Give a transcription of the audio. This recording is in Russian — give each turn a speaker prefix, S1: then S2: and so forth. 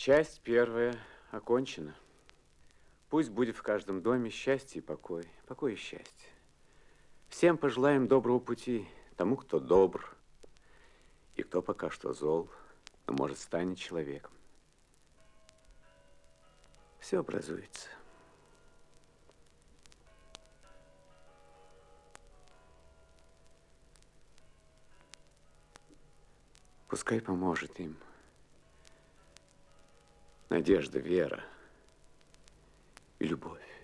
S1: Часть первая окончена. Пусть будет в каждом доме счастье и покой. Покой и счастье. Всем пожелаем доброго пути. Тому, кто добр, и кто пока что зол, но может станет человеком. Все образуется. Пускай поможет им надежда, вера и любовь.